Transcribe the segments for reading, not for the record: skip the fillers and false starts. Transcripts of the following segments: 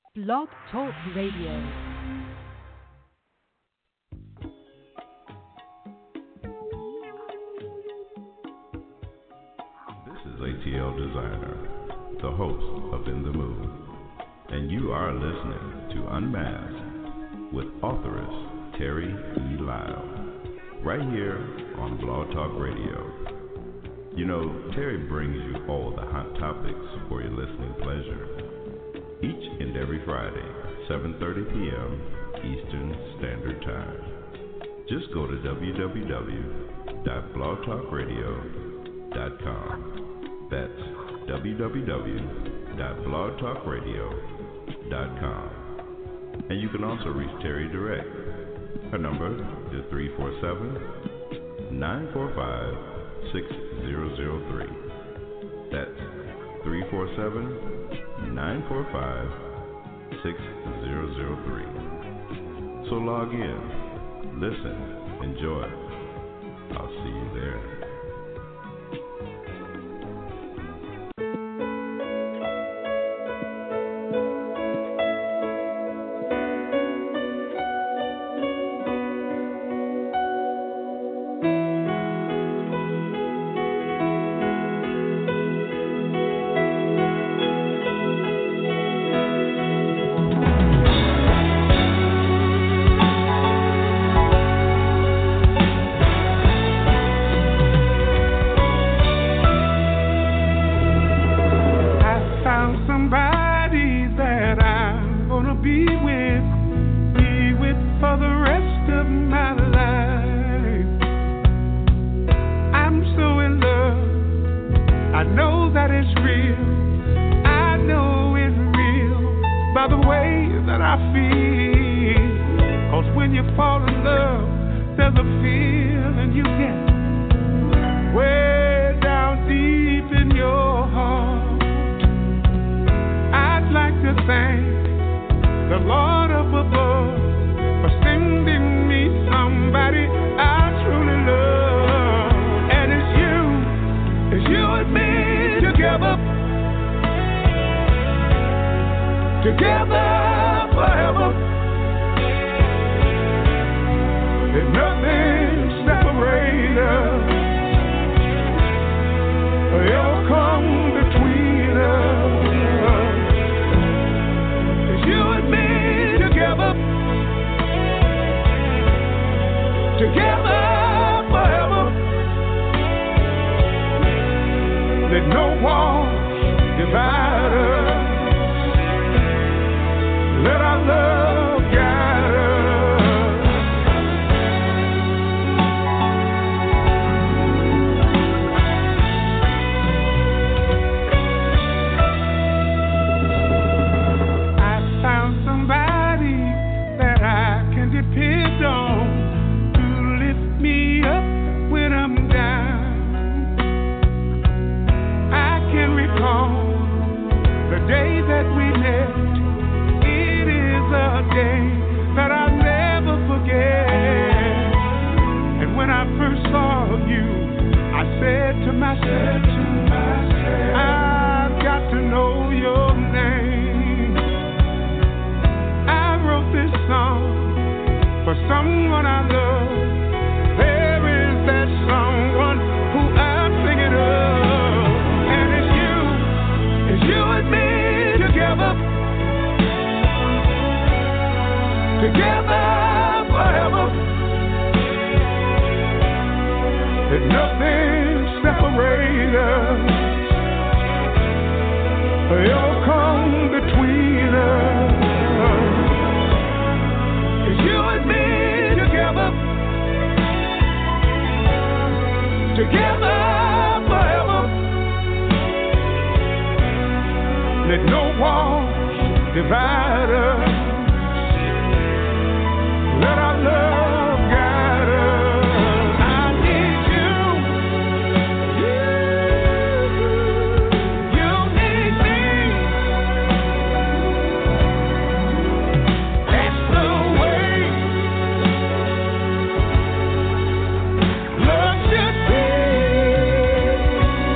Blog Talk Radio. ATL Designer, the host of In the Mood, and you are listening to Unmasked with authoress Terry E. Lyle, right here on Blog Talk Radio. You know, Terry brings you all the hot topics for your listening pleasure, each and every Friday, 7:30 p.m. Eastern Standard Time. Just go to www.blogtalkradio.com. That's www.blogtalkradio.com. And you can also reach Terry direct. Her number is 347-945-6003. That's 347-945-6003. So log in, listen, enjoy. I'll see you there.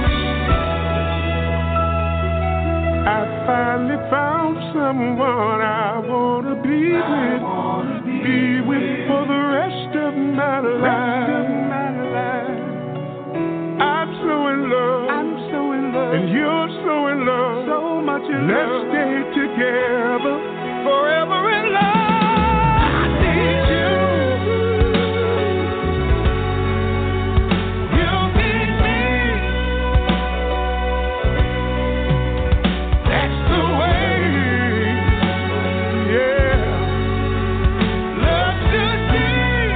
Finally found someone be with for the rest of my life. I'm so in love, and you're so in love, so much in love. Let's stay together forever in love. I need you. You need me. That's the way. Yeah. Love should be.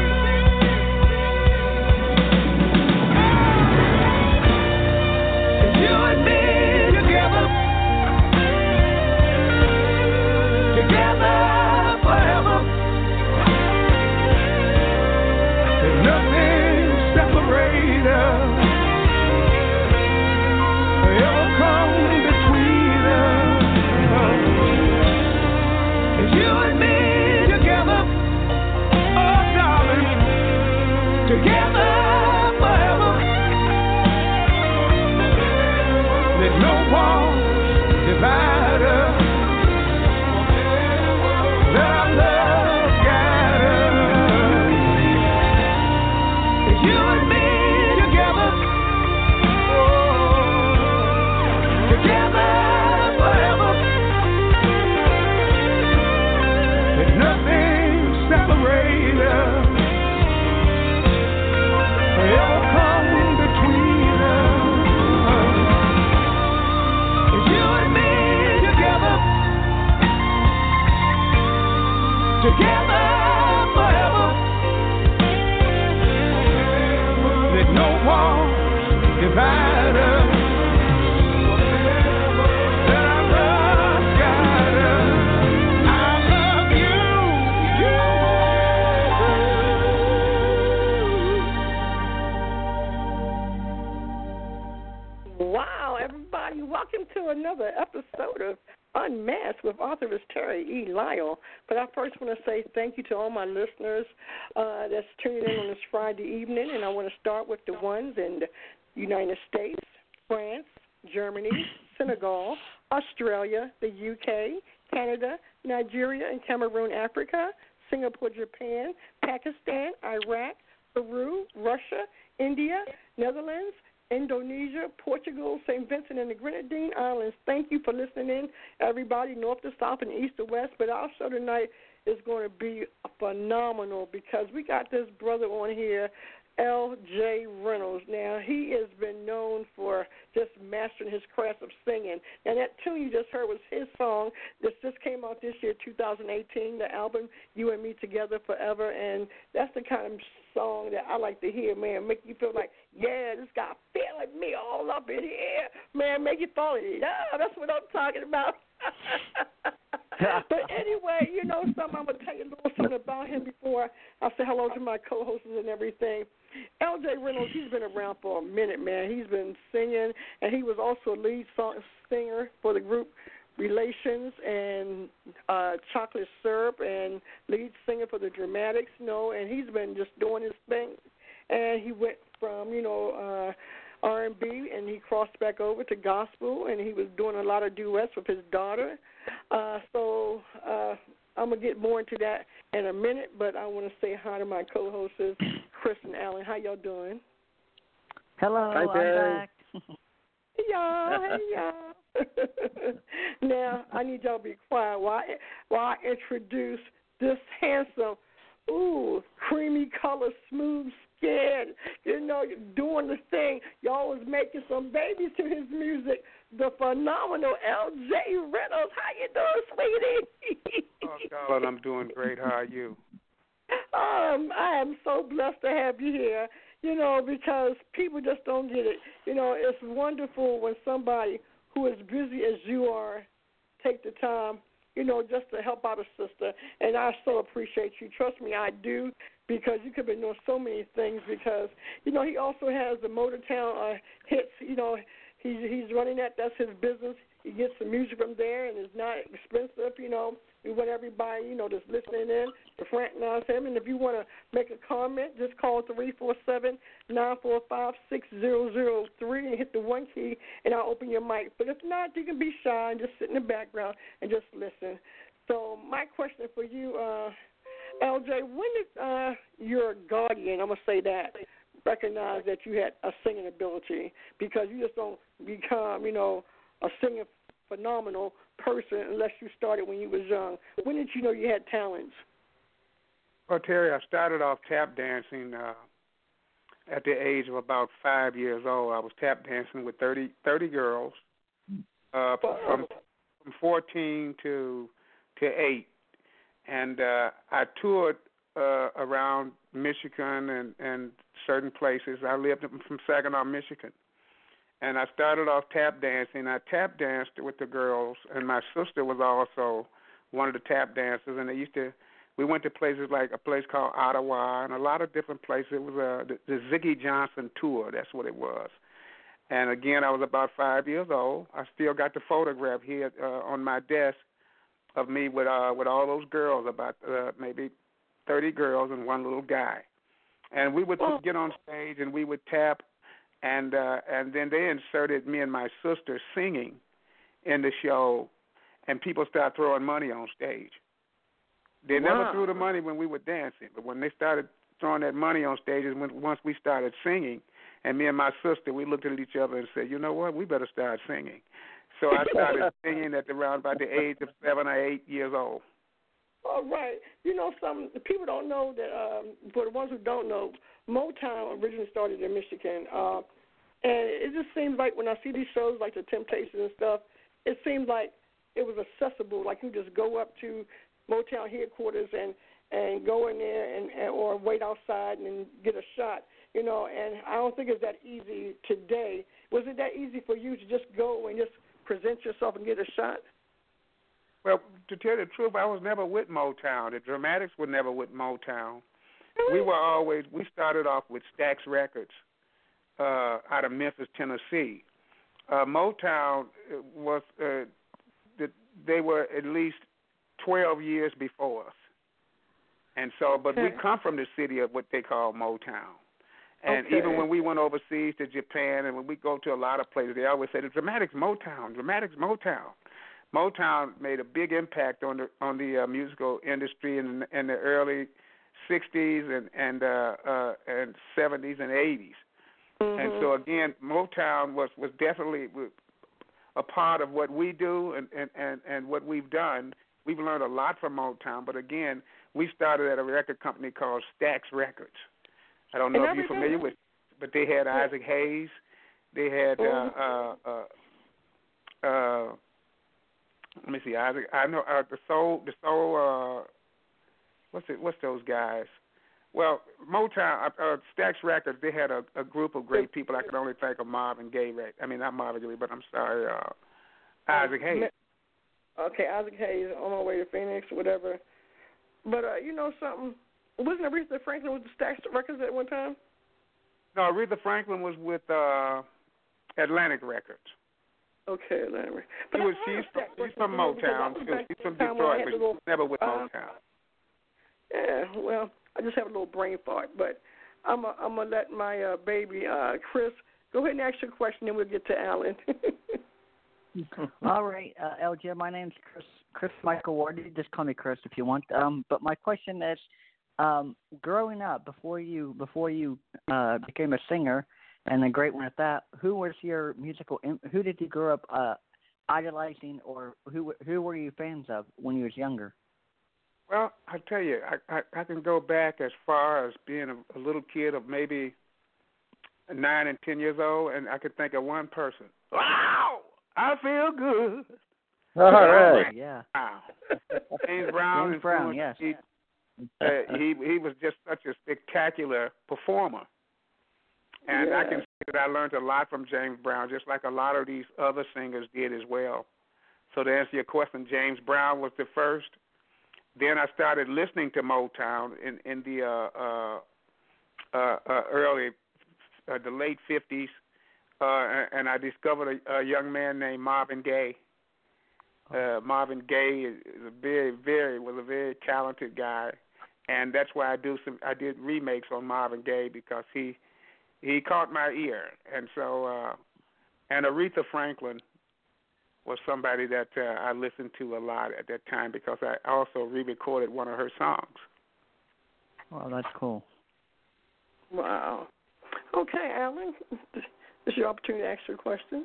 You and me together. Together forever. There's nothing separate us. Ever come between us. It's you and me together. Oh, darling. Together forever. There's no wall divide us. Let our love guide us. It's you and me together. Oh, together forever. There's nothing separate us. Ever come between us. It's you and me together. Together forever. Let no walls divide us. Let our love guide us. I love you. Wow, everybody, welcome to another episode of Unmasked with authoress Terry E. Lyle. But I first want to say thank you to all my listeners that's tuning in on this Friday evening, and I want to start with the ones in the United States, France, Germany, Senegal, Australia, the UK, Canada, Nigeria and Cameroon, Africa, Singapore, Japan, Pakistan, Iraq, Peru, Russia, India, Netherlands, Indonesia, Portugal, St. Vincent and the Grenadine Islands. Thank you for listening in, everybody, north to south and east to west. But our show tonight is going to be phenomenal because we got this brother on here, L.J. Reynolds. Now, he has been known for just mastering his craft of singing. And that tune you just heard was his song. This just came out this year, 2018, the album You and Me Together Forever. And that's the kind of song that I like to hear, man. Make you feel like, yeah, this guy feeling me all up in here. Man, make you fall in love. That's what I'm talking about. But anyway, you know something, I'm going to tell you a little something about him before I say hello to my co-hosts and everything. L.J. Reynolds, he's been around for a minute, man. He's been singing, and he was also a lead singer for the group Relations and Chocolate Syrup, and lead singer for the Dramatics, you know, and he's been just doing his thing. And he went from, R&B, and he crossed back over to gospel, and he was doing a lot of duets with his daughter. So I'm going to get more into that in a minute, but I want to say hi to my co-hosts, Chris and Alan. How y'all doing? Hello, hi, I'm back. Hey, y'all. Hey, y'all. Now, I need y'all to be quiet while I introduce this handsome, creamy color, smooth skin, doing the thing. Y'all was making some babies to his music. The phenomenal L.J. Reynolds. How you doing, sweetie? Oh, darling, I'm doing great. How are you? I am so blessed to have you here, because people just don't get it. It's wonderful when somebody who is busy as you are take the time, just to help out a sister. And I so appreciate you. Trust me, I do, because you could be doing so many things because, he also has the Motortown hits, He's running that. That's his business. He gets the music from there, and it's not expensive, We want everybody, that's listening in to fraternize him. And if you want to make a comment, just call 347-945-6003 and hit the 1 key, and I'll open your mic. But if not, you can be shy and just sit in the background and just listen. So my question for you, LJ, when did your guardian, I'm going to say that, recognize that you had a singing ability? Because you just don't become, a singing phenomenal person unless you started when you was young. When did you know you had talents? Well, Terry, I started off tap dancing at the age of about 5 years old. I was tap dancing with 30 girls from 14 to 8. And I toured around Michigan and certain places. I lived from Saginaw, Michigan. And I started off tap dancing. I tap danced with the girls, and my sister was also one of the tap dancers. And we went to places like a place called Ottawa and a lot of different places. It was the Ziggy Johnson tour. That's what it was. And again, I was about 5 years old. I still got the photograph here on my desk of me with all those girls, about maybe 30 girls and one little guy. And we would get on stage and we would tap. And then they inserted me and my sister singing in the show, and people started throwing money on stage. They never threw the money when we were dancing, but when they started throwing that money on stage, once we started singing, and me and my sister, we looked at each other and said, you know what, we better start singing. So I started singing at around about the age of 7 or 8 years old. All right. Some people don't know that, for the ones who don't know, Motown originally started in Michigan. And it just seems like when I see these shows like The Temptations and stuff, it seems like it was accessible. Like you just go up to Motown headquarters and go in there and or wait outside and get a shot. And I don't think it's that easy today. Was it that easy for you to just go and just present yourself and get a shot? Well, to tell you the truth, I was never with Motown. The Dramatics were never with Motown. We started off with Stax Records out of Memphis, Tennessee. Motown was, they were at least 12 years before us. And so, but we come from the city of what they call Motown. And even when we went overseas to Japan and when we go to a lot of places, they always say, the Dramatics Motown, Dramatics Motown. Motown made a big impact on the musical industry in the early 60s and 70s and 80s. Mm-hmm. And so again, Motown was definitely a part of what we do and what we've done. We've learned a lot from Motown, but again, we started at a record company called Stax Records. I don't know if you're familiar with, but they had Isaac Hayes. They had let me see, Isaac. I know the soul. What's those guys? Well, Motown, Stax Records. They had a group of great people. I can only think of Marvin Gaye. I mean, not Marvin Gaye, but I'm sorry, Isaac Hayes. Okay, Isaac Hayes on my way to Phoenix, whatever. But something. Wasn't Aretha Franklin with the Stax Records at one time? No, Aretha Franklin was with Atlantic Records. Okay, Atlantic. But she's from Motown, too. She's from Detroit, but she's never with Motown. Yeah, well, I just have a little brain fart, but I'm going to let my baby, Chris, go ahead and ask your question, then we'll get to Alan. All right, LJ, my name's Chris Michael Ward. You just call me Chris if you want. But my question is, growing up, before you became a singer, and a great one at that, who was your who did you grow up idolizing, or who were you fans of when you was younger? Well, I tell you, I can go back as far as being a little kid of maybe 9 and 10 years old, and I could think of one person. Wow, I feel good. All right. Yeah. Wow. James Brown. James Brown, yes. He was just such a spectacular performer. And I can say that I learned a lot from James Brown, just like a lot of these other singers did as well. So to answer your question, James Brown was the first. Then I started listening to Motown in the early, the late 50s, and I discovered a young man named Marvin Gaye. Marvin Gaye was a very talented guy, and that's why I did remakes on Marvin Gaye, because he caught my ear. And so and Aretha Franklin was somebody that I listened to a lot at that time because I also re-recorded one of her songs. Well, that's cool. Wow. Okay, Alan, this is your opportunity to ask your question.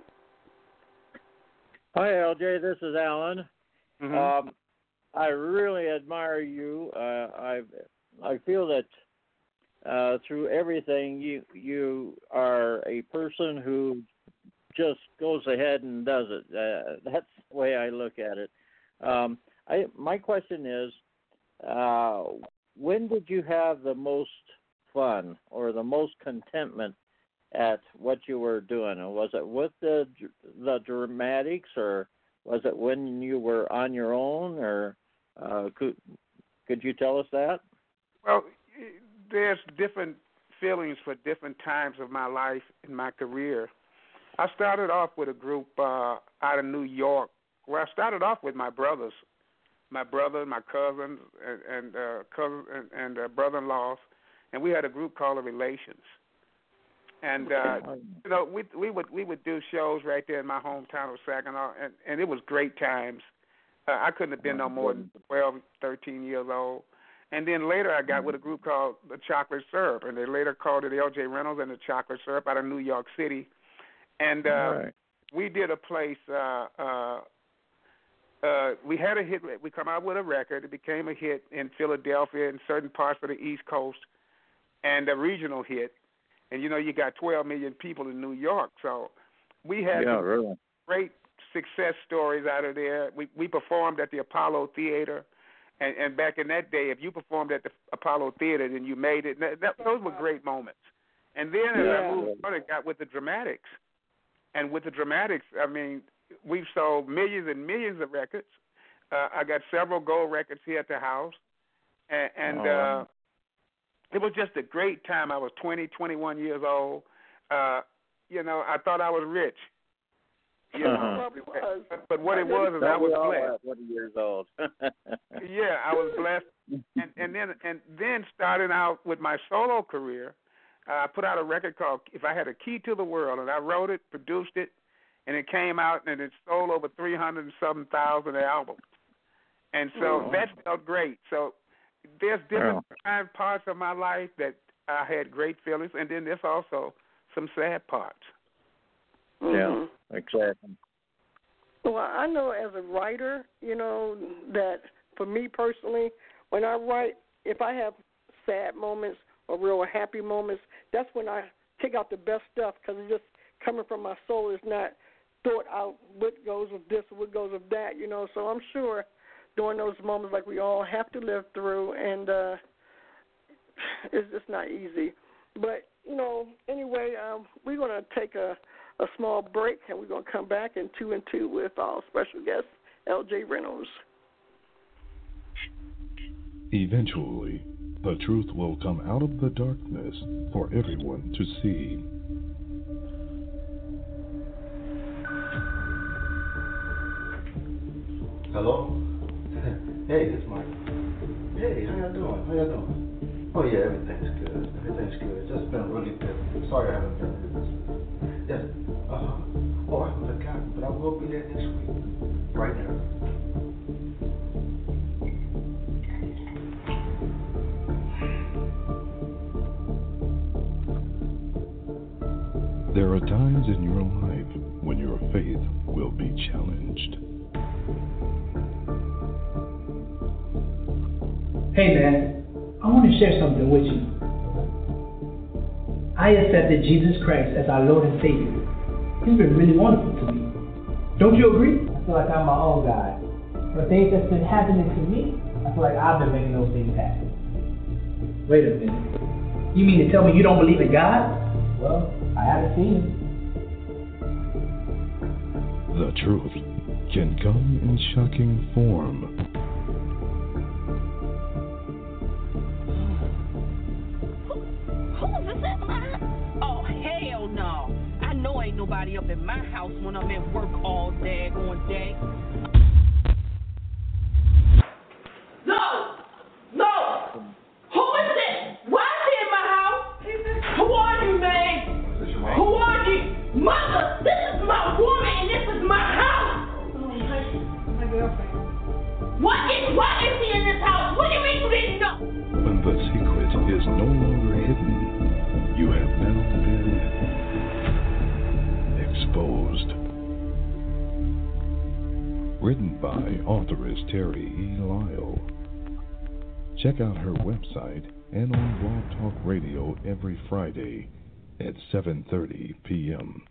Hi, LJ. This is Alan. Mm-hmm. I really admire you. I feel that through everything, you are a person who just goes ahead and does it. That's the way I look at it. My question is, when did you have the most fun or the most contentment at what you were doing? Was it with the dramatics, or was it when you were on your own, or could you tell us that? Well, there's different feelings for different times of my life and my career. I started off with a group out of New York, where I started off with my brothers, my brother, my cousins, and brother-in-laws, and we had a group called The Relations. And you know, we would do shows right there in my hometown of Saginaw, and it was great times. I couldn't have been no more than 12, 13 years old. And then later I got with a group called the Chocolate Syrup, and they later called it L.J. Reynolds and the Chocolate Syrup out of New York City. And we did a place, we had a hit. We come out with a record. It became a hit in Philadelphia and certain parts of the East Coast, and a regional hit. And, you know, you got 12 million people in New York. So we had great success stories out of there. We performed at the Apollo Theater. And back in that day, if you performed at the Apollo Theater, then you made it. Those were great moments. And then as I moved on, I got with the Dramatics. And with the Dramatics, I mean, we've sold millions and millions of records. I got several gold records here at the house. And it was just a great time. I was 20, 21 years old. You know, I thought I was rich. You know, probably was. But what it was is I was blessed. 20 years old. Yeah, I was blessed. And then starting out with my solo career, I put out a record called If I Had a Key to the World, and I wrote it, produced it, and it came out, and it sold over 300,000 albums. And so that felt great. So there's different parts of my life that I had great feelings, and then there's also some sad parts. Yeah, exactly. Well, I know as a writer, you know, that for me personally, when I write, if I have sad moments or real happy moments, that's when I take out the best stuff, because it's just coming from my soul. It's not thought out what goes with this or what goes with that, you know. So I'm sure during those moments like we all have to live through, and it's just not easy. But, you know, anyway, we're going to take a small break, and we're going to come back in 2 and 2 with our special guest, L.J. Reynolds. Eventually, the truth will come out of the darkness for everyone to see. Hello? Hey, it's Mike. Hey, how y'all doing? Oh yeah, everything's good. It's just been really busy. Sorry I haven't been here. Yes. Oh, I haven't forgotten, but I will be there next week. Right now. There are times in your life when your faith will be challenged. Hey man, I want to share something with you. I accepted Jesus Christ as our Lord and Savior. He's been really wonderful to me. Don't you agree? I feel like I'm my own guy. For things that's been happening to me, I feel like I've been making those things happen. Wait a minute. You mean to tell me you don't believe in God? Well, I haven't seen him. The truth can come in shocking form. Oh, hell no. I know ain't nobody up in my house when I'm at work all daggone day. No! Who is this? Why is he in my house? Who are you, man? Who are you? Mother, this is my woman and this is my house. Why is he in this house? What do you mean you didn't know? When the secret is no longer hidden, you have now been exposed. Written by authoress Terry E. Lyle. Check out her website and on Blog Talk Radio every Friday at 7:30 p.m.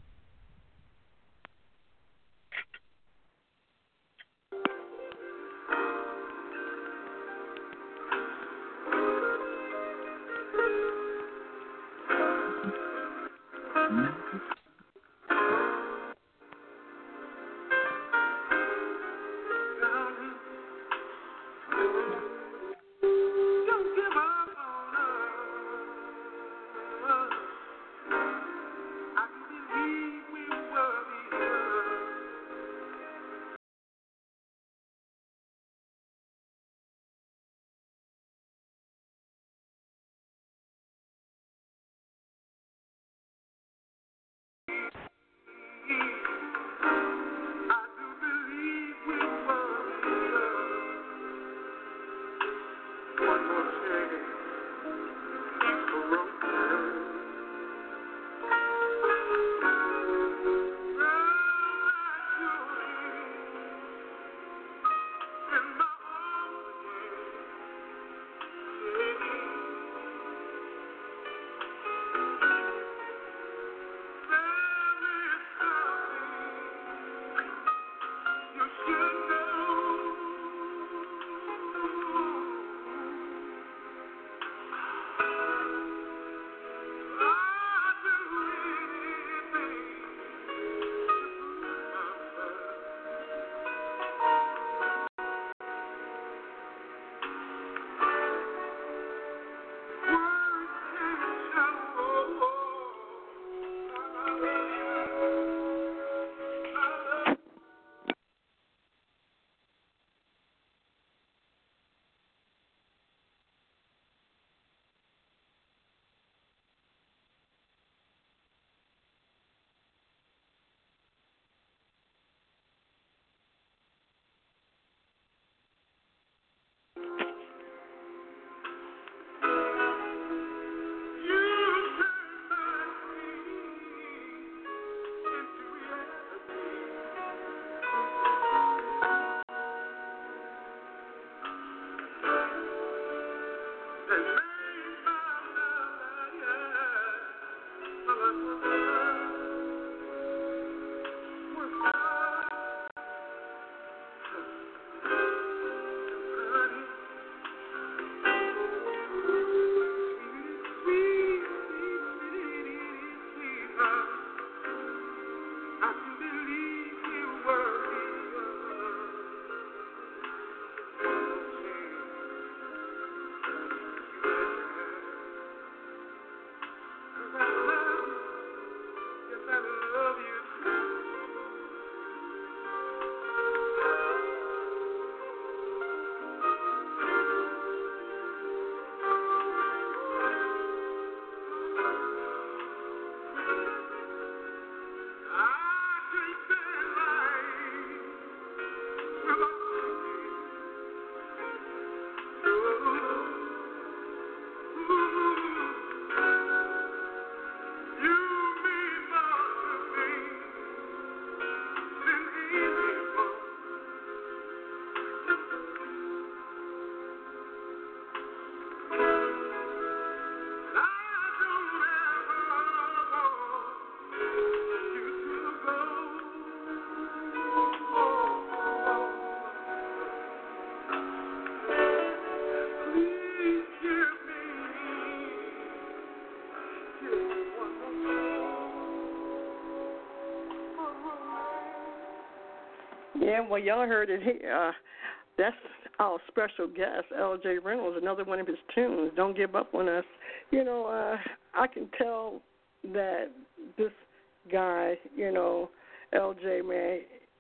Yeah, well, y'all heard it here. That's our special guest, L.J. Reynolds, another one of his tunes, Don't Give Up on Us. You know, I can tell that this guy, you know, L.J., man,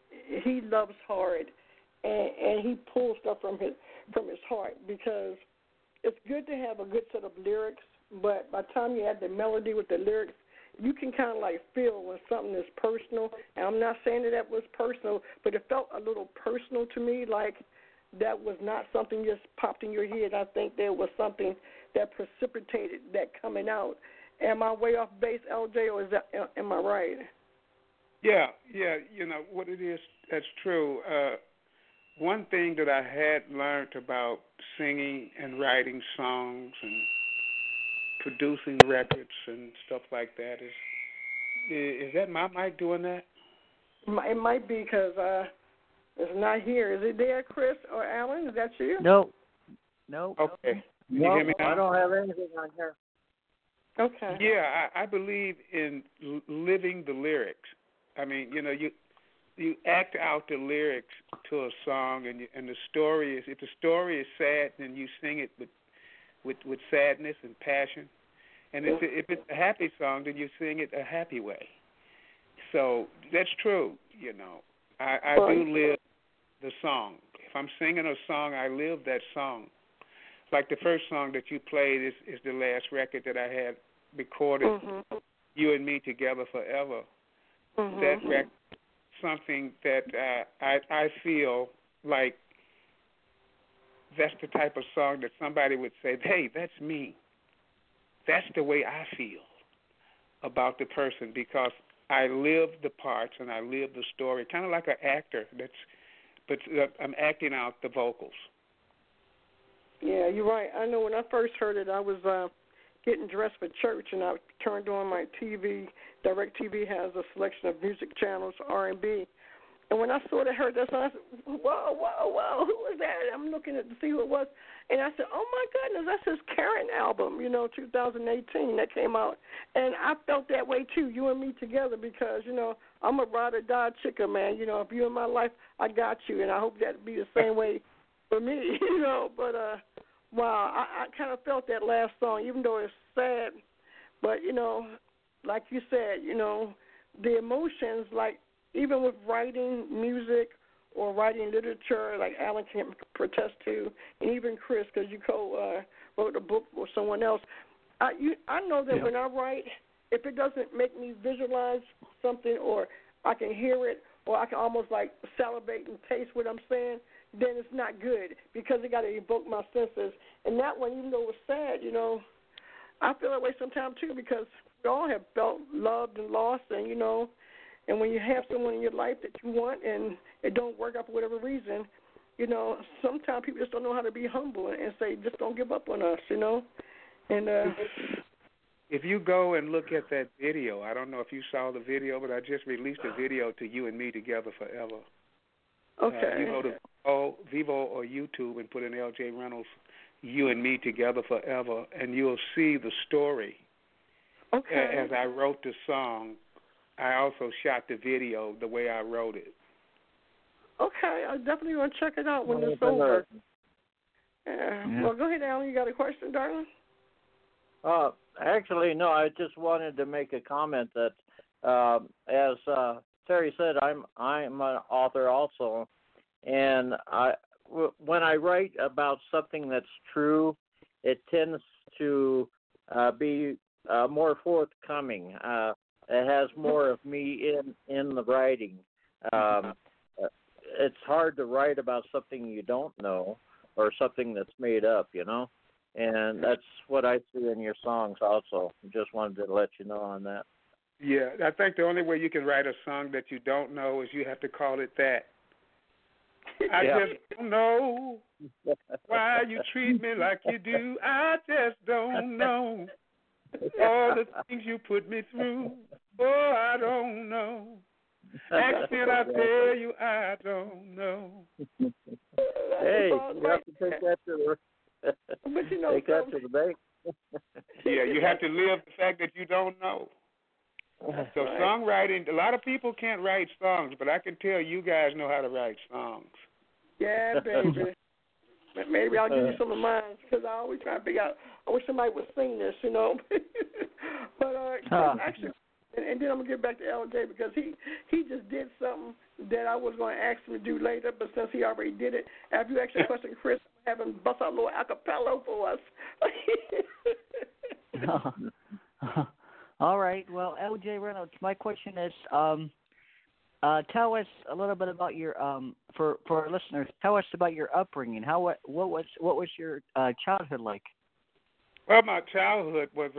he loves hard, and he pulls stuff from his heart, because it's good to have a good set of lyrics, but by the time you add the melody with the lyrics, you can kind of like feel when something is personal. And I'm not saying that was personal, but it felt a little personal to me, like that was not something just popped in your head. I think there was something that precipitated that coming out. Am I way off base, LJ, or am I right? Yeah. You know what it is. That's true. One thing that I had learned about singing and writing songs and producing records and stuff like that is that my mic doing that? It might be because it's not here. Is it there, Chris or Alan? Is that you? No. Okay. Can you No, hear me now? I don't have anything on here. Okay. Yeah, I believe in living the lyrics. I mean, you know, you act out the lyrics to a song, and the story is, if the story is sad, then you sing it with sadness and passion. And if it's a happy song, then you sing it a happy way. So that's true, you know. I do live the song. If I'm singing a song, I live that song. Like the first song that you played is the last record that I had recorded, You and Me Together Forever. That record, something that I feel like that's the type of song that somebody would say, hey, that's me. That's the way I feel about the person, because I live the parts and I live the story, kind of like an actor. But I'm acting out the vocals. Yeah, you're right. I know when I first heard it, I was getting dressed for church, and I turned on my TV. DirecTV has a selection of music channels, R&B. And when I sort of heard that song, I said, whoa, who is that? I'm looking to see who it was. And I said, oh, my goodness, that's his Karen album, 2018 that came out. And I felt that way, too, You and Me Together, because, I'm a ride-or-die chicker, man. If you're in my life, I got you. And I hope that be the same way for me, But, wow, I kind of felt that last song, even though it's sad. But, like you said, the emotions, like, even with writing music or writing literature, like Alan can protest to, and even Chris, because you wrote a book or someone else, I know that when I write, if it doesn't make me visualize something, or I can hear it, or I can almost like salivate and taste what I'm saying, then it's not good, because it got to evoke my senses. And that one, even though it was sad, I feel that way sometimes too, because we all have felt loved and lost, and and when you have someone in your life that you want and it don't work out for whatever reason, sometimes people just don't know how to be humble and say, just don't give up on us, And if you go and look at that video, I don't know if you saw the video, but I just released a video to You and Me Together Forever. Okay. You go to Vivo or YouTube and put in L.J. Reynolds, You and Me Together Forever, and you'll see the story. Okay. As I wrote the song, I also shot the video the way I wrote it. Okay, I definitely want to check it out when it's over. Yeah. Well, go ahead, Alan. You got a question, darling? Actually, no. I just wanted to make a comment that, as Terry said, I'm an author also, and when I write about something that's true, it tends to be more forthcoming. It has more of me in the writing. It's hard to write about something you don't know or something that's made up, and that's what I see in your songs also. Just wanted to let you know on that. Yeah, I think the only way you can write a song that you don't know is you have to call it that. I just don't know why you treat me like you do. I just don't know all the things you put me through. Oh, I don't know. Accent, I tell you, I don't know. Hey, you have to take that to the bank. Yeah, you have to live the fact that you don't know. So songwriting, a lot of people can't write songs, but I can tell you guys know how to write songs. Yeah, baby. Maybe I'll give you some of mine, because I always try to figure out, I wish somebody would sing this, But actually, and then I'm going to get back to LJ, because he just did something that I was going to ask him to do later, but since he already did it, after you ask a question, Chris, have him bust out a little acapella for us. All right. Well, LJ Reynolds, my question is, tell us a little bit about your for our listeners. Tell us about your upbringing. What was your childhood like? Well, my childhood was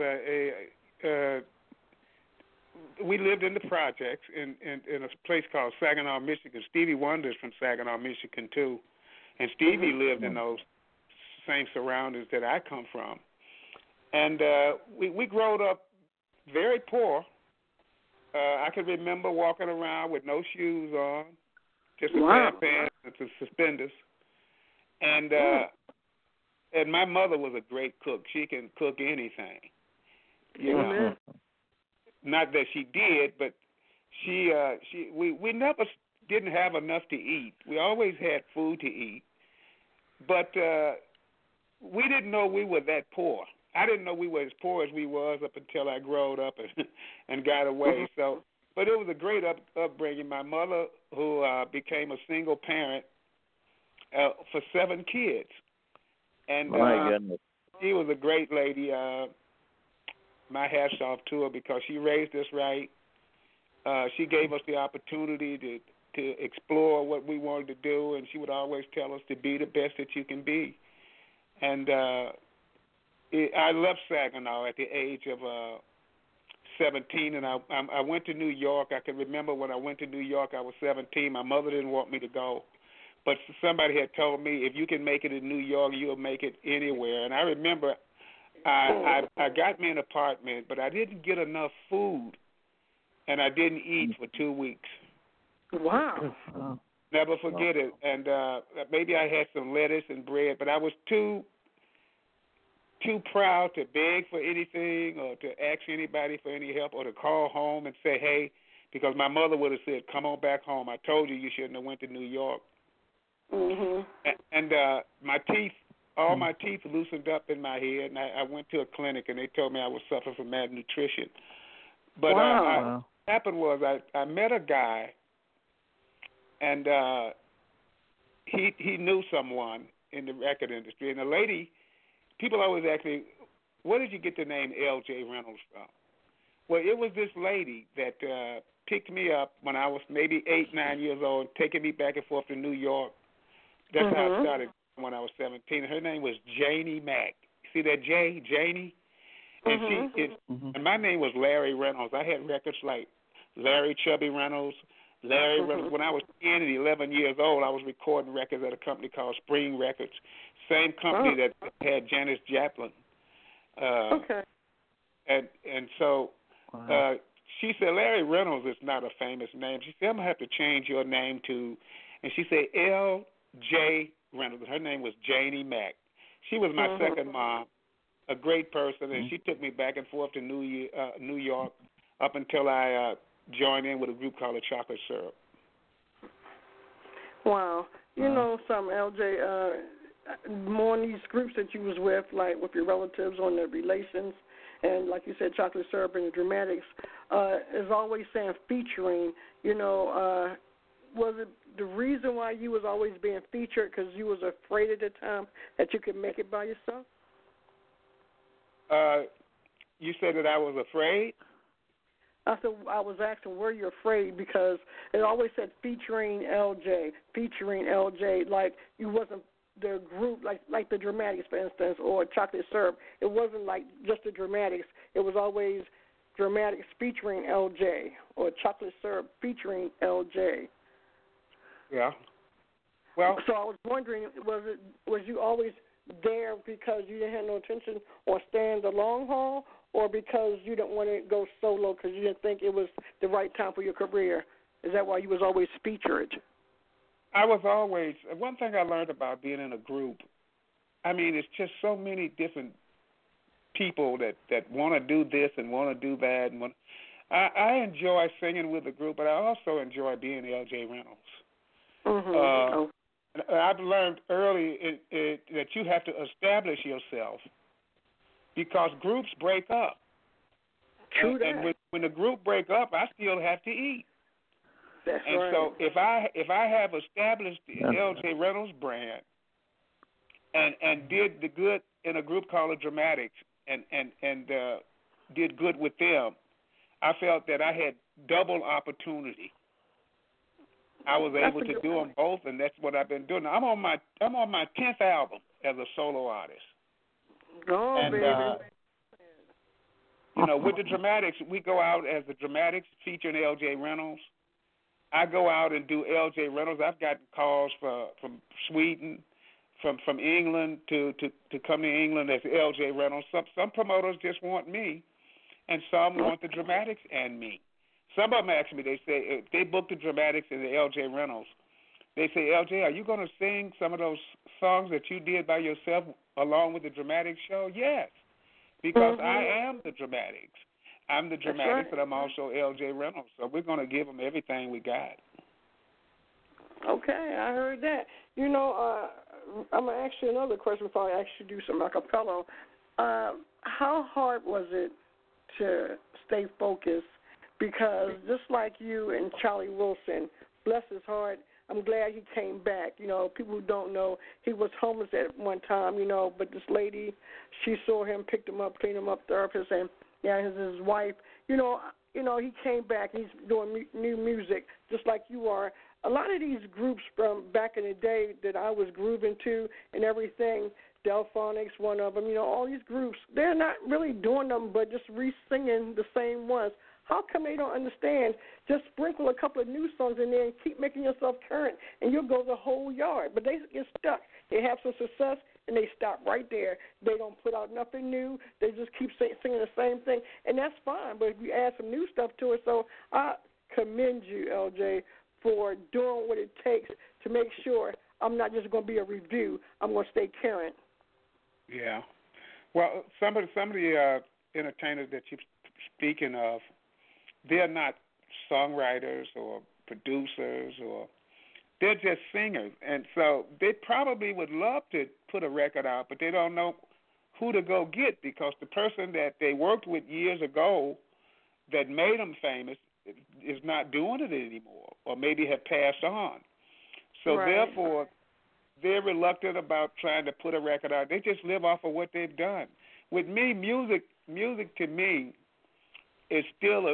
we lived in the projects in a place called Saginaw, Michigan. Stevie Wonder's from Saginaw, Michigan too, and Stevie lived in those same surroundings that I come from. And we growed up very poor. I can remember walking around with no shoes on, just a pair of pants and some suspenders. And my mother was a great cook. She can cook anything. You know. Not that she did, but we never didn't have enough to eat. We always had food to eat. But we didn't know we were that poor. I didn't know we were as poor as we was up until I growed up and got away. So, but it was a great upbringing. My mother, who became a single parent for 7 kids, and my goodness, she was a great lady. My hat's off to her because she raised us right. She gave us the opportunity to explore what we wanted to do, and she would always tell us to be the best that you can be. And I left Saginaw at the age of 17, and I went to New York. I can remember when I went to New York, I was 17. My mother didn't want me to go, but somebody had told me, if you can make it in New York, you'll make it anywhere. And I remember I got me an apartment, but I didn't get enough food, and I didn't eat for 2 weeks. Wow. Never forget it. And maybe I had some lettuce and bread, but I was too proud to beg for anything or to ask anybody for any help or to call home and say, hey, because my mother would have said, come on back home. I told you shouldn't have went to New York. Mm-hmm. And my teeth, all my teeth loosened up in my head, and I went to a clinic, and they told me I was suffering from malnutrition. But what happened was I met a guy, and he knew someone in the record industry, and the lady, people always ask me, where did you get the name L.J. Reynolds from? Well, it was this lady that picked me up when I was maybe 8, 9 years old, taking me back and forth to New York. That's how I started when I was 17. Her name was Janie Mack. See that J, Janie? And and my name was Larry Reynolds. I had records like Larry Chubby Reynolds, Larry Reynolds. When I was 10 and 11 years old, I was recording records at a company called Spring Records, same company that had Janis Joplin. And so she said, Larry Reynolds is not a famous name. She said, I'm going to have to change your name to, and she said L.J. Reynolds. Her name was Janie Mack. She was my second mom, a great person, and she took me back and forth to New York up until I joined in with a group called the Chocolate Syrup. Wow. You know something, LJ, more in these groups that you was with, like with your relatives on the relations, and like you said, Chocolate Syrup and the Dramatics, is always saying featuring, was it the reason why you was always being featured because you was afraid at the time that you could make it by yourself? You said that I was afraid? I said I was asking, were you afraid? Because it always said featuring LJ, like you wasn't the group, like the Dramatics, for instance, or Chocolate Syrup. It wasn't like just the Dramatics. It was always Dramatics featuring LJ or Chocolate Syrup featuring LJ. Yeah. Well, so I was wondering, was you always there because you didn't have no intention on staying the long haul, or because you didn't want to go solo because you didn't think it was the right time for your career? Is that why you was always featured? I was always, one thing I learned about being in a group, I mean, it's just so many different people that want to do this and want to do that. And I enjoy singing with the group, but I also enjoy being L.J. Reynolds. I've learned early that you have to establish yourself because groups break up. True that. And when the group break up, I still have to eat. That's and right. So if I have established the L.J. Reynolds brand and did the good in a group called the Dramatics and did good with them, I felt that I had double opportunity. I was able to do them both, and that's what I've been doing. I'm on my 10th album as a solo artist. Oh, and, baby. You know, with the Dramatics, we go out as the Dramatics featuring L.J. Reynolds. I go out and do L.J. Reynolds. I've gotten calls from Sweden, from England to come to England as L.J. Reynolds. Some promoters just want me, and some want the Dramatics and me. Some of them ask me, they say, if they book the Dramatics and the L.J. Reynolds, they say, L.J., are you going to sing some of those songs that you did by yourself along with the Dramatics show? Yes, because I am the Dramatics. I'm the Dramatics, but I'm also L.J. Reynolds, so we're going to give them everything we got. Okay, I heard that. You know, I'm going to ask you another question before I actually do some acapella. How hard was it to stay focused? Because just like you and Charlie Wilson, bless his heart, I'm glad he came back. You know, people who don't know, he was homeless at one time, you know, but this lady, she saw him, picked him up, cleaned him up, therapist, and his wife. You know, he came back. He's doing new music, just like you are. A lot of these groups from back in the day that I was grooving to and everything, Delphonics, one of them, you know, all these groups, they're not really doing them but just re-singing the same ones. How come they don't understand? Just sprinkle a couple of new songs in there and keep making yourself current, and you'll go the whole yard. But they get stuck. They have some success, and they stop right there. They don't put out nothing new. They just keep singing the same thing, and that's fine. But if you add some new stuff to it, so I commend you, LJ, for doing what it takes to make sure I'm not just going to be a review. I'm going to stay current. Yeah. Well, some of the entertainers that you're speaking of, they're not songwriters or producers, or they're just singers. And so they probably would love to put a record out, but they don't know who to go get, because the person that they worked with years ago that made them famous is not doing it anymore, or maybe have passed on. So therefore, they're reluctant about trying to put a record out. They just live off of what they've done. With me, music to me is still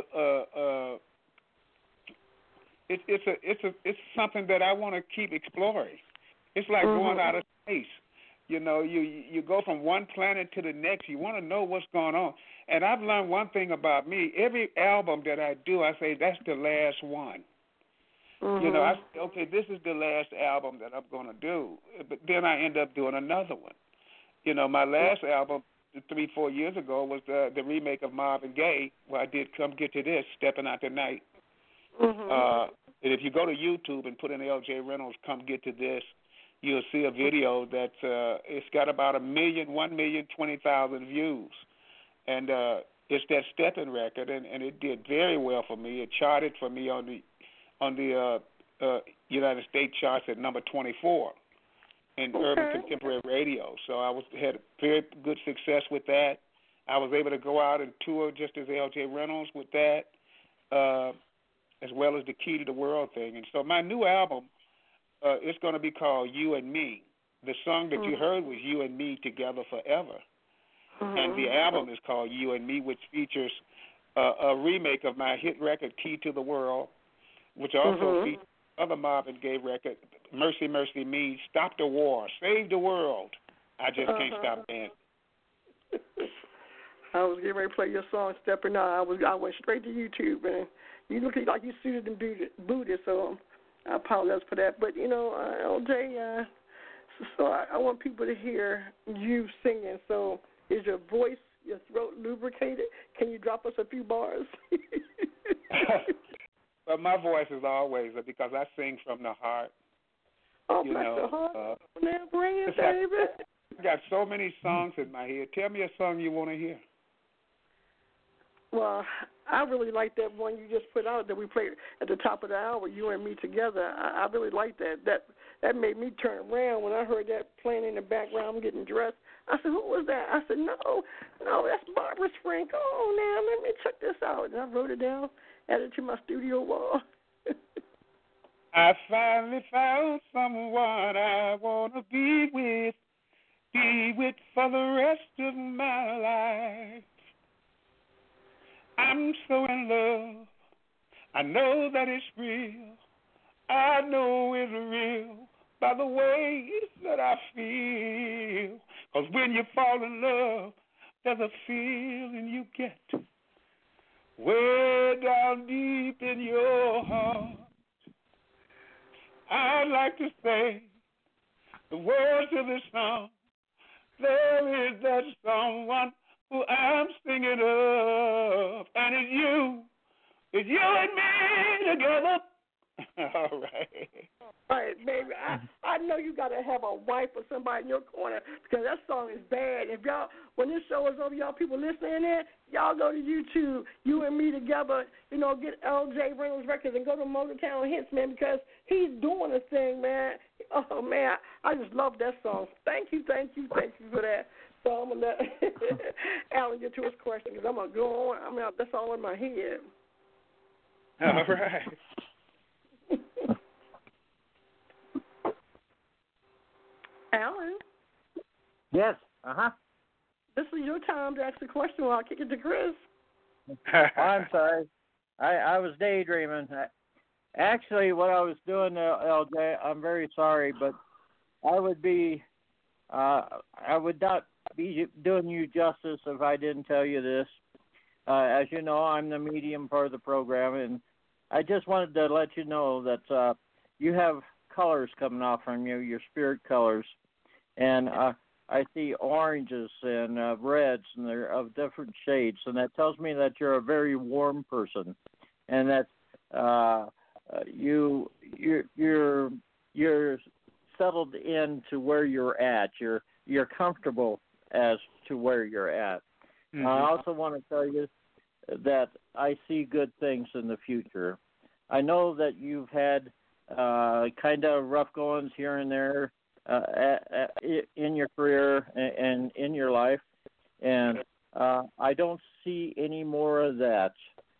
it's something that I want to keep exploring. It's like going out of space. You know, you go from one planet to the next. You want to know what's going on. And I've learned one thing about me. Every album that I do, I say that's the last one. You know, I say, okay, this is the last album that I'm going to do. But then I end up doing another one. You know, my last album 3-4 years ago was the remake of Marvin Gaye, where I did Come Get to This, Stepping Out the Night. And if you go to YouTube and put in L.J. Reynolds, Come Get to This, you'll see a video that it's got about 1,020,000 views. And it's that stepping record, and it did very well for me. It charted for me on the United States charts at number 24 in urban contemporary radio. So I had very good success with that. I was able to go out and tour just as L.J. Reynolds with that, as well as the Key to the World thing. And so my new album, it's going to be called You and Me. The song that you heard was You and Me Together Forever. And the album is called You and Me, which features a remake of my hit record, Key to the World, which also features another Marvin Gaye record, Mercy, Mercy Me, Stop the War, Save the World. I Just Can't Stop Dancing. I was getting ready to play your song, Stepping Out. I went straight to YouTube, and you look like you suited and booted, so I apologize for that. But, you know, LJ, so I want people to hear you singing. So is your voice, your throat lubricated? Can you drop us a few bars? Well, my voice is always, because I sing from the heart. Oh, bless the heart. Now bring it, baby. I got so many songs in my head. Tell me a song you want to hear. Well, I really like that one you just put out that we played at the top of the hour, You and Me Together. I really like that. That made me turn around when I heard that playing in the background. I'm getting dressed. I said, who was that? I said, no, that's Barbara Frank. Oh, now let me check this out. And I wrote it down, added it to my studio wall. I finally found someone I want to be with for the rest of my life. I'm so in love. I know that it's real. I the ways that I feel. 'Cause when you fall in love, there's a feeling you get way down deep in your heart. I'd like to say the words of this song. There is that someone who I'm thinking of, and it's you. It's you and me together. All right. All right, baby. I know you got to have a wife or somebody in your corner because that song is bad. If y'all, when this show is over, y'all people listening in, y'all go to YouTube, You and Me Together, get L.J. Reynolds Records and go to Motortown Hits, man, because he's doing a thing, man. Oh, man, I just love that song. Thank you for that. So I'm going to let Alan get to his question because I'm going to go on. That's all in my head. All right. Alan? Yes. This is your time to ask the question while I kick it to Chris. I'm sorry. I was daydreaming. Actually, what I was doing, LJ, I'm very sorry, but I would not be doing you justice if I didn't tell you this. As you know, I'm the medium part of the program, and I just wanted to let you know that you have colors coming off from you, your spirit colors, and I see oranges and reds, and they're of different shades, and that tells me that you're a very warm person, and that you're settled into where you're at. You're comfortable as to where you're at. Mm-hmm. I also want to tell you that I see good things in the future. I know that you've had kind of rough goings here and there in your career and in your life, and I don't see any more of that.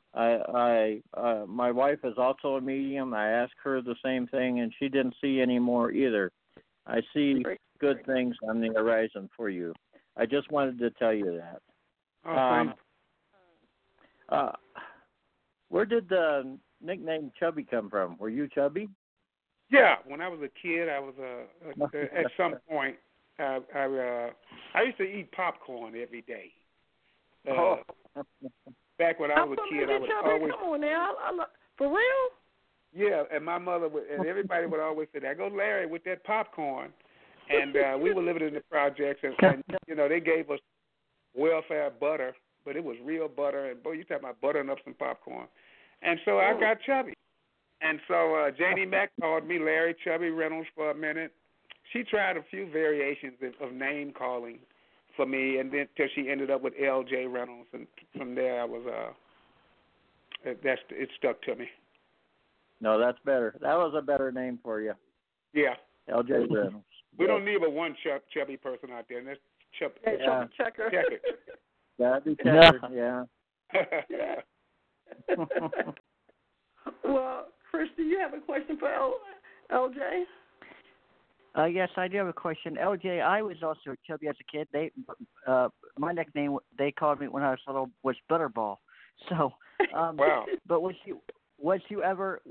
My wife is also a medium. I asked her the same thing, and she didn't see any more either. I see good things on the horizon for you. I just wanted to tell you that. Where did the nickname Chubby come from? Were you chubby? Yeah, when I was a kid, I was at some point. I used to eat popcorn every day. Back when I was a kid, I would always. Come on now, for real? Yeah, and my mother and everybody would always say, "There goes Larry with that popcorn," and we were living in the projects, and they gave us welfare butter, but it was real butter, and boy, you talking about buttering up some popcorn, and so I got chubby. And so Janie Mack called me Larry Chubby Reynolds for a minute. She tried a few variations of name calling for me, and then till she ended up with L.J. Reynolds, and from there I was it stuck to me. No, that's better. That was a better name for you. Yeah. L.J. Reynolds. We don't need but one chubby person out there, and that's Chubby Checker. That'd be Checker. Yeah. Well, Chris, do you have a question for LJ? Yes, I do have a question. LJ, I was also chubby as a kid. My nickname they called me when I was little was Butterball. So, wow. But was you ever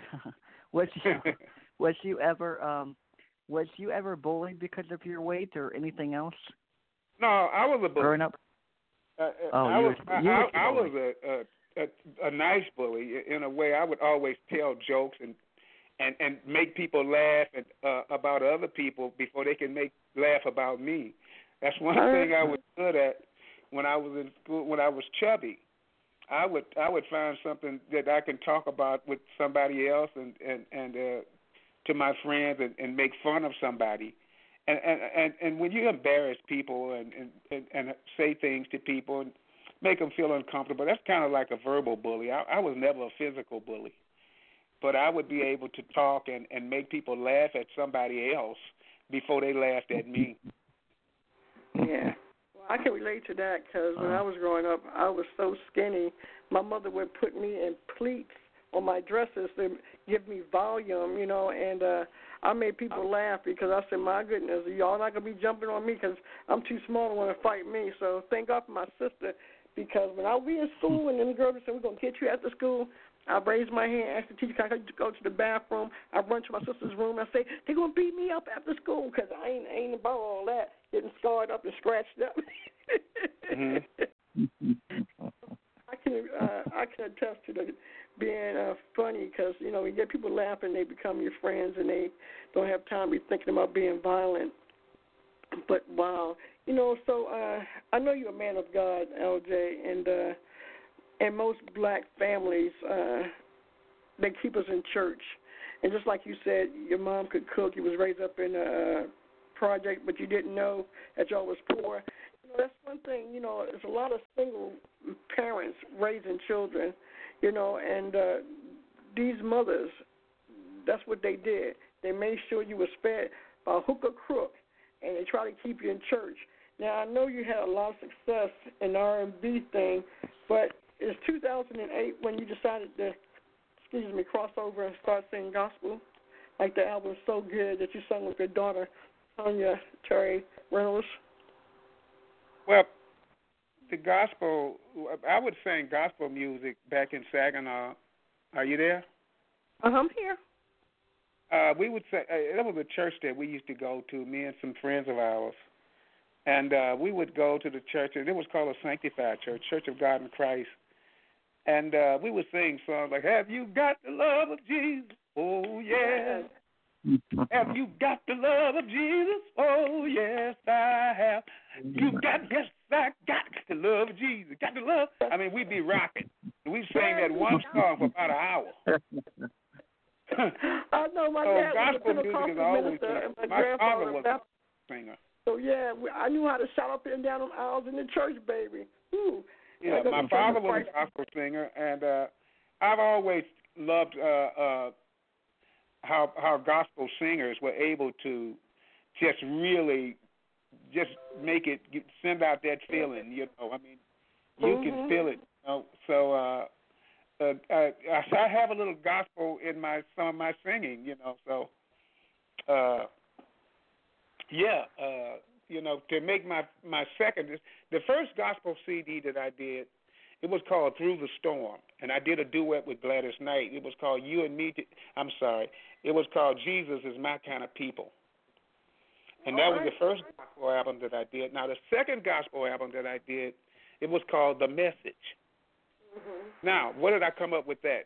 bullied because of your weight or anything else? No, I was a bully. Growing up. I was a nice bully in a way. I would always tell jokes and make people laugh about other people before they can laugh about me. That's one thing I was good at when I was in school. When I was chubby, I would find something that I can talk about with somebody else and to my friends and make fun of somebody. And when you embarrass people and say things to people and make them feel uncomfortable, that's kind of like a verbal bully. I was never a physical bully, but I would be able to talk and make people laugh at somebody else before they laughed at me. Yeah. Well, I can relate to that because when I was growing up, I was so skinny. My mother would put me in pleats on my dresses to give me volume, and I made people laugh because I said, my goodness, y'all not going to be jumping on me because I'm too small to want to fight me. So thank God for my sister because when I was in school and them girls said, we're going to get you after school, I raise my hand, ask the teacher, can I go to the bathroom? I run to my sister's room. I say, they're going to beat me up after school because I ain't about all that, getting scarred up and scratched up. I can attest to the being funny because, you know, you get people laughing, they become your friends, and they don't have time to be thinking about being violent. But, wow. You know, so I know you're a man of God, LJ, and most black families, they keep us in church. And just like you said, your mom could cook. You was raised up in a project, but you didn't know that y'all was poor. You know, that's one thing, you know, there's a lot of single parents raising children, you know, and these mothers, that's what they did. They made sure you was fed by hook or crook, and they try to keep you in church. Now, I know you had a lot of success in the R&B thing, but it's 2008 when you decided to, cross over and start singing gospel. Like the album's so good that you sung with your daughter, Tonya Terry Reynolds. Well, the gospel, I would sing gospel music back in Saginaw. Are you there? I'm here. We would say, that was a church that we used to go to, me and some friends of ours. And we would go to the church, and it was called a sanctified church, Church of God in Christ. And we would sing songs like, have you got the love of Jesus? Oh, yes. Have you got the love of Jesus? Oh, yes, I have. You got, yes, I got the love of Jesus. Got the love. I mean, we'd be rocking. We'd sing that one song for about an hour. I know my dad was a Pentecostal minister, and my grandfather was a singer. So, yeah, I knew how to shout up and down them aisles in the church, baby. Ooh. Yeah, my father was a gospel singer, and I've always loved how gospel singers were able to just really just make it, send out that feeling, you know. I mean, you can feel it, you know. So I have a little gospel in some of my singing, you know. So, you know, to make my second, the first gospel CD that I did, it was called Through the Storm, and I did a duet with Gladys Knight. It was called it was called Jesus Is My Kind of People. And that was the first gospel album that I did. Now, the second gospel album that I did, it was called The Message. Now, what did I come up with that?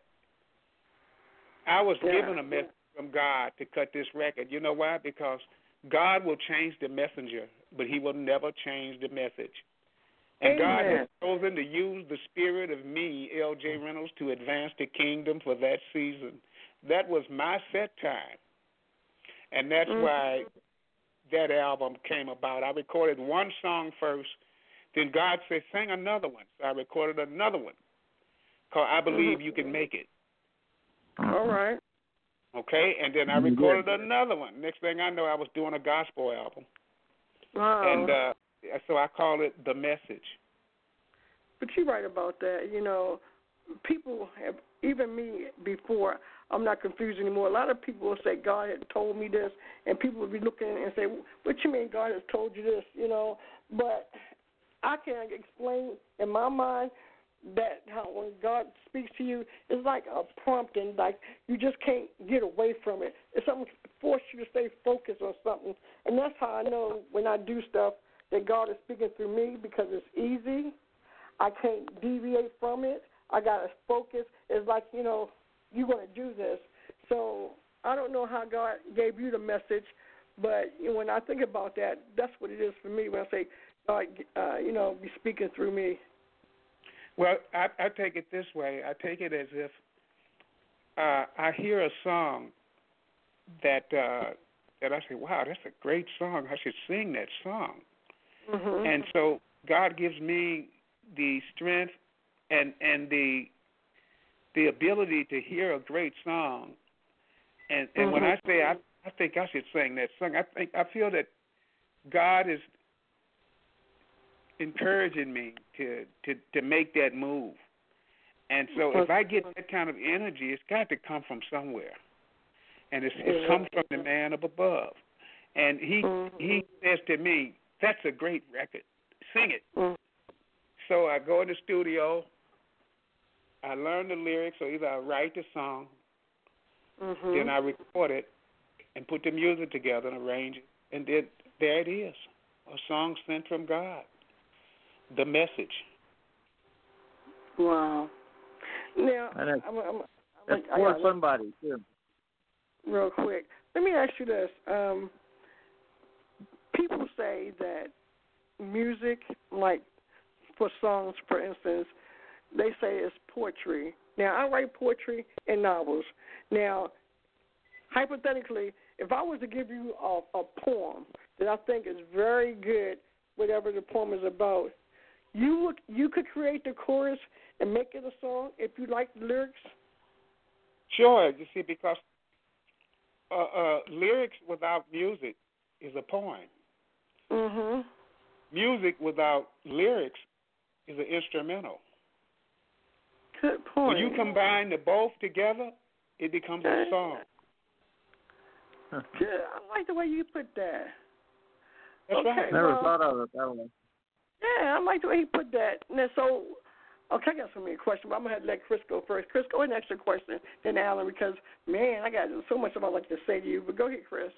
I was given a message from God to cut this record. You know why? Because God will change the messenger, but he will never change the message. And God has chosen to use the spirit of me, L.J. Reynolds, to advance the kingdom for that season. That was my set time. And that's why that album came about. I recorded one song first. Then God said, sing another one. So I recorded another one called I Believe You Can Make It. All right. Okay, and then I recorded another one. Next thing I know, I was doing a gospel album. Wow. And so I call it The Message. But you're right about that. You know, people have, even me before, I'm not confused anymore. A lot of people will say, God had told me this, and people will be looking and say, what you mean God has told you this, you know? But I can't explain in my mind that how when God speaks to you, it's like a prompting, like you just can't get away from it. It's something to force you to stay focused on something. And that's how I know when I do stuff that God is speaking through me because it's easy. I can't deviate from it. I got to focus. It's like, you know, you're going to do this. So I don't know how God gave you the message, but you know, when I think about that, that's what it is for me when I say God, you know, be speaking through me. Well, I take it this way. I take it as if I hear a song that I say, wow, that's a great song. I should sing that song. And so God gives me the strength and the ability to hear a great song. And when I say I think I should sing that song, I feel that God is encouraging me to make that move. And so if I get that kind of energy, it's got to come from somewhere. And it comes from the man up above. And he says to me, that's a great record. Sing it. So I go in the studio I learn the lyrics, or either I write the song, Mm-hmm. then I record it and put the music together and arrange it, and then there it is, a song sent from God, the message. Wow. Now, It's for somebody, too. Real quick, let me ask you this. People say that music, like for songs, for instance, they say it's poetry. Now, I write poetry and novels. Now, hypothetically, if I was to give you a poem that I think is very good, whatever the poem is about, you could create the chorus and make it a song if you like the lyrics? Sure, you see, because lyrics without music is a poem. Mm-hmm. Music without lyrics is an instrumental. Good point. When you combine the both together, it becomes a song. Good. I like the way you put that. That's okay, right. Never thought of it that way. Yeah, I like the way he put that. Now, so, okay, I got so many questions, but I'm going to have to let Chris go first. Chris, go ahead and ask your question, then Alan, because, man, I got so much I'd like to say to you. But go ahead, Chris.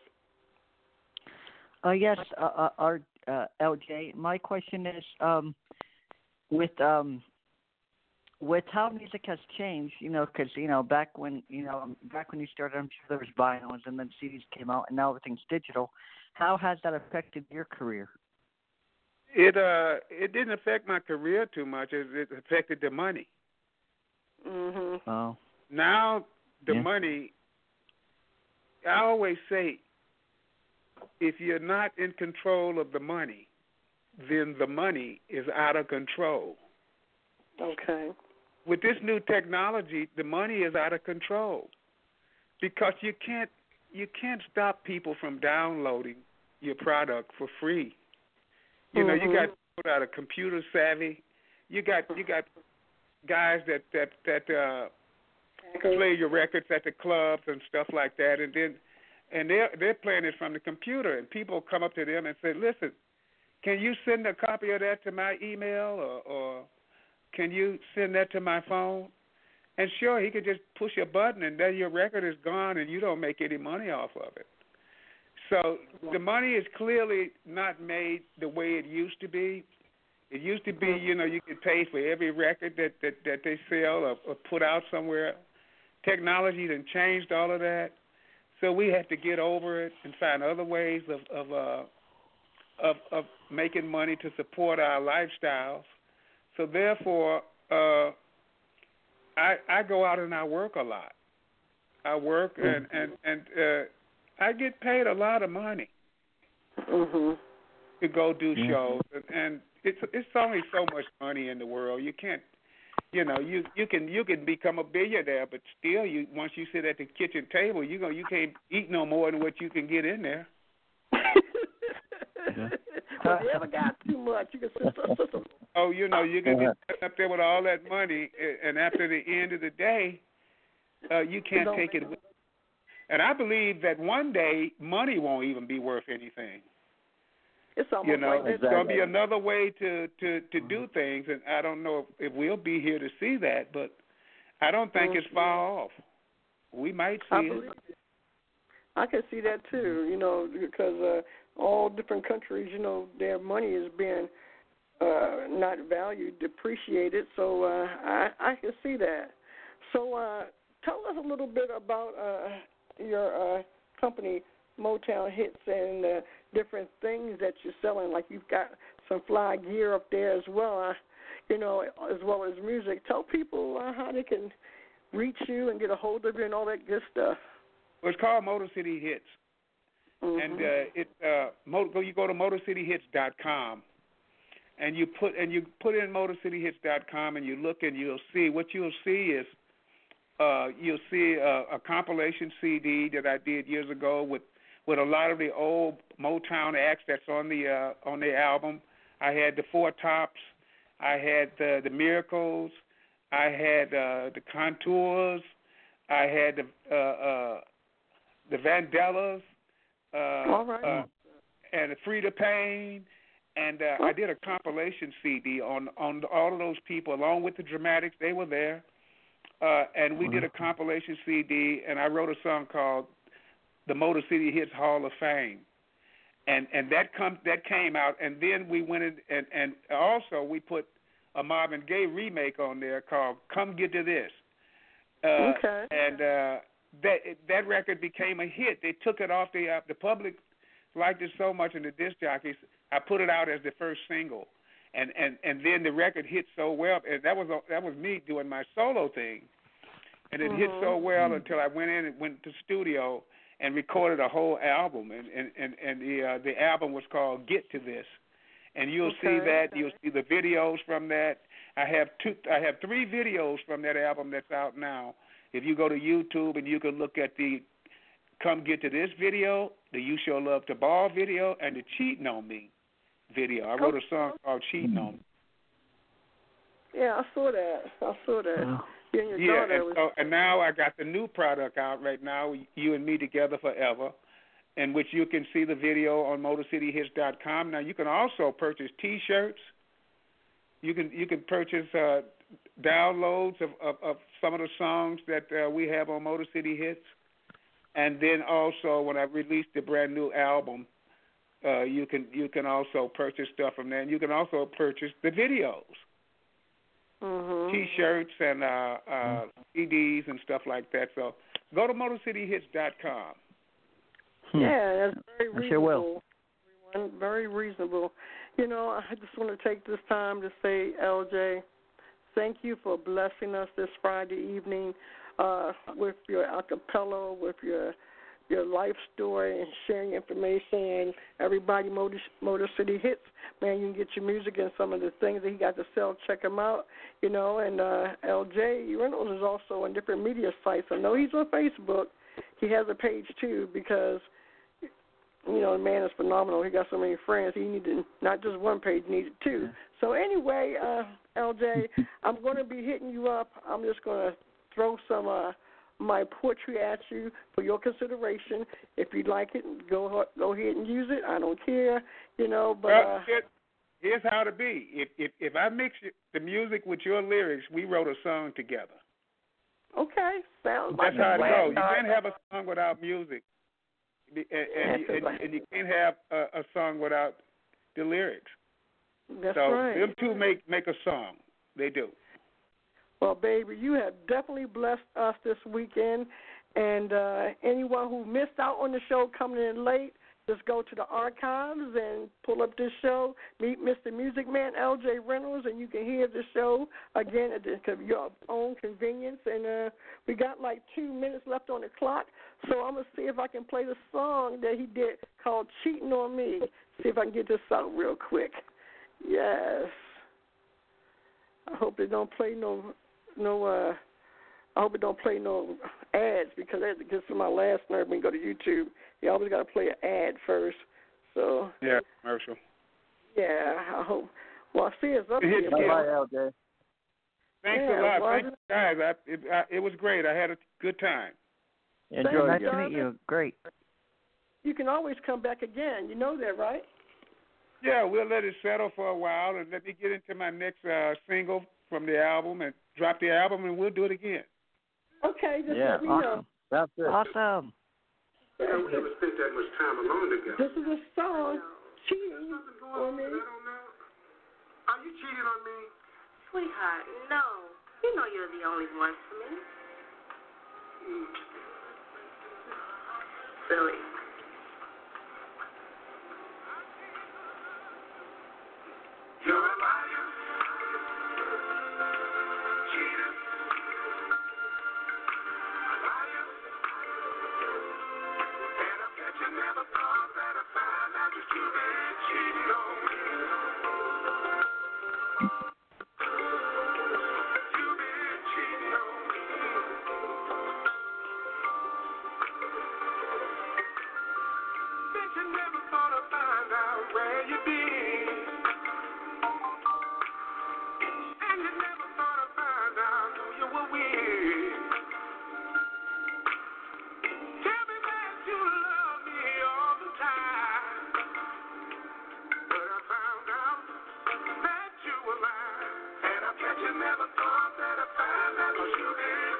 Yes, LJ, my question is, with how music has changed, because back when you started, I'm sure there was vinyls and then CDs came out, and now everything's digital. How has that affected your career? It didn't affect my career too much. It affected the money. Mm-hmm. Oh. Now the money. I always say, if you're not in control of the money, then the money is out of control. Okay. With this new technology, the money is out of control because you can't stop people from downloading your product for free. You know, you got people that are computer savvy. You got guys that play your records at the clubs and stuff like that, and they're playing it from the computer, and people come up to them and say, "Listen, can you send a copy of that to my email or can you send that to my phone?" And sure, he could just push a button and then your record is gone and you don't make any money off of it. So the money is clearly not made the way it used to be. It used to be, you could pay for every record that they sell or put out somewhere. Technology done changed all of that. So we have to get over it and find other ways of making money to support our lifestyles. So therefore, I go out and I work a lot. I work and I get paid a lot of money to go do shows, and it's only so much money in the world. You can't, you can become a billionaire, but still, once you sit at the kitchen table, you can't eat no more than what you can get in there. Well, you ever got too much, you can sit. Oh, you can just sit up there with all that money, and after the end of the day, you can't take it with. And I believe that one day money won't even be worth anything. It's almost like it's going to be another way to do things, and I don't know if we'll be here to see that, but I don't think it's far off. We might see it. I can see that too, because all different countries, their money is being not valued, depreciated, so I can see that. So tell us a little bit about your company, Motown Hits, and different things that you're selling. Like you've got some fly gear up there as well, as well as music. Tell people how they can reach you and get a hold of you and all that good stuff. Well, it's called Motor City Hits, and you go to MotorCityHits.com, and you put in MotorCityHits.com, and you look and you'll see what you'll see is. You'll see a compilation CD that I did years ago with a lot of the old Motown acts that's on the album. I had the Four Tops, I had the Miracles, I had the Contours, I had the Vandellas, and the Frida Payne, and I did a compilation CD on all of those people along with the Dramatics. They were there. and we did a compilation CD, and I wrote a song called "The Motor City Hits Hall of Fame," and that came out, and then we went in and also we put a Marvin Gaye remake on there called "Come Get to This," okay, and that record became a hit. They took it off the public liked it so much, and the disc jockeys, I put it out as the first single, and then the record hit so well. And that was me doing my solo thing, and it hit so well until I went in and went to the studio and recorded a whole album, and the album was called "Get to This," and you'll see that, you'll see the videos from that. I have 3 videos from that album that's out now. If you go to YouTube and you can look at the "Come Get to This" video, the "You Show Love to Ball" video, and the "Cheating on Me" video. I wrote a song called "Cheating on Me." Yeah, I saw that. Yeah. You and your daughter and now I got the new product out right now, "You and Me Together Forever," in which you can see the video on MotorCityHits.com. Now you can also purchase T-shirts. You can purchase downloads of some of the songs that we have on Motor City Hits. And then also, when I released the brand new album, you can also purchase stuff from there, and you can also purchase the videos, T-shirts and CDs and stuff like that. So go to MotorCityHits.com. Yeah, that's very reasonable. I sure will. Everyone, very reasonable. You know, I just want to take this time to say, LJ, thank you for blessing us this Friday evening. With your acapella, with your life story, and sharing information. And everybody, Motor City Hits, man, you can get your music and some of the things that he got to sell. Check him out, you know. And LJ Reynolds is also on different media sites. I know he's on Facebook. He has a page too because, you know, the man is phenomenal. He got so many friends. He needed not just one page, he needed 2. So anyway, LJ, I'm going to be hitting you up. I'm just going to throw some my poetry at you for your consideration. If you like it, go ahead and use it. I don't care, you know. But here's how to be. If I mix the music with your lyrics, we wrote a song together. Okay, sounds That's like how it goes. You plan. can't have a song without music, and you can't have a song without the lyrics. That's so right. Them two make a song. They do. Well, baby, you have definitely blessed us this weekend. And anyone who missed out on the show coming in late, just go to the archives and pull up this show, meet Mr. Music Man, LJ Reynolds, and you can hear the show again at your own convenience. And we got like 2 minutes left on the clock, so I'm going to see if I can play the song that he did called "Cheating on Me." See if I can get this out real quick. Yes. I hope they don't play I hope it don't play no ads because that gets to my last nerve when you go to YouTube. You always got to play an ad first. So yeah, commercial. Yeah, I hope. Well, I see it's up here. Bye, LJ. Thanks a lot. Thank you guys. It was great. I had a good time. Enjoy. Nice to meet you. Great. You can always come back again. You know that, right? Yeah, we'll let it settle for a while and let me get into my next single from the album and drop the album, and we'll do it again. Okay, just yeah, let me awesome. know. That's it. Awesome. We never spent that much time alone together. This is a song, Cheating on Me. Are you cheating on me? Sweetheart, no. You know you're the only one for me. Silly. You're a liar. Cheater. A liar. And I bet you never thought that I'd find out that you've been cheating on me. You've been cheating on me. Bet you never thought I'd find out where you've been. And you never thought I'd find out who you were with. Tell me that you love me all the time. But I found out that you were lying. And I bet you never thought that I'd find out 'cause you did.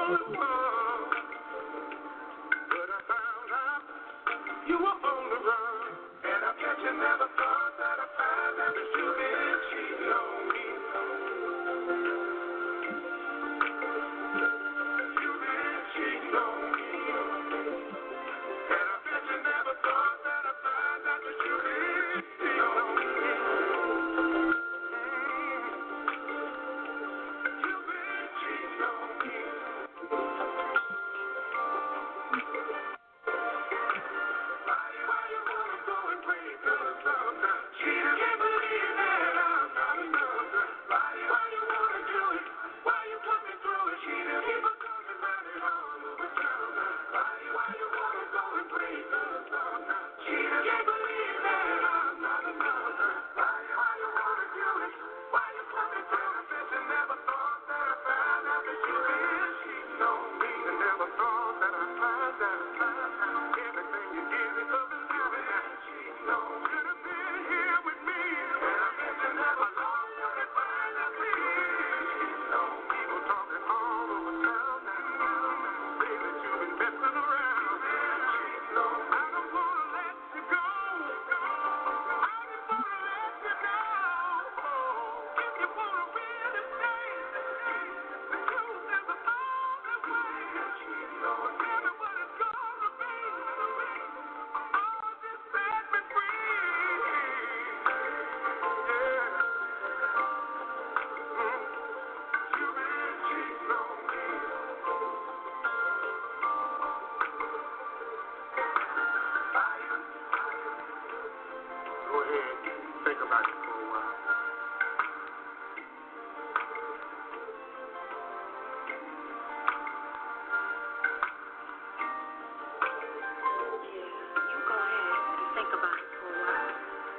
only one. But I found out you were on the run. And I bet you never thought that I'd find out that you've been cheating on me. You've been cheating on me. And I bet you never thought that I'd find out that you've been cheating on me. You've been cheating on me. Why you wanna go and play good sometimes? Cheater, can't believe that I'm not enough. Why you wanna do it? Why you put me through it? Cheater, people talking about it all over town. Why you wanna go and play good sometimes? Cheater, can't believe that I'm not enough. Why you wanna do it? Why you put me through it? Bet you never thought that I'd find out that you've been cheating on me. You never thought that I'd find out everything you did because of you been cheating on me. Could have been here with me, and I bet you never lost you could find out me. Cheating on people talking all over town now. Say that you've been messing around. Cheating on I don't wanna let you go. I just wanna let you know if you wanna really stay. The truth is the only way. Cheating on tell me what it's gonna be. Oh, just set me free. Yeah. You've been cheating on me. Go ahead, think about it for a while. You go ahead and think about it for a while.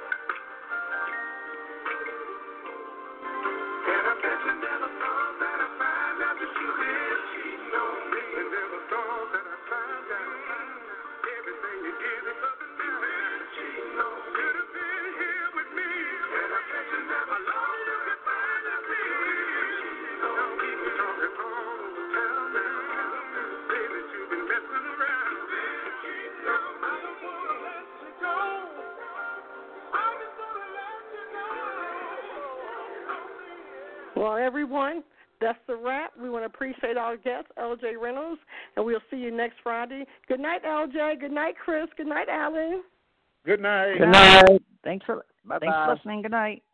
And I bet you never thought that I'd find out that you've been cheating on me. And never thought that I'd find out everything you did because of you been cheating on me. Could have been here with me. And I bet you never lost you could find out me. Don't keep me talking all over town now. Say that you've been messing around. Cheating on me. I don't wanna let you go. I just wanna let you know. Well, everyone, that's the wrap. We want to appreciate our guest, LJ Reynolds, and we'll see you next Friday. Good night, LJ. Good night, Chris. Good night, Alan. Good night. Good night. Thanks for Bye-bye. listening. Good night.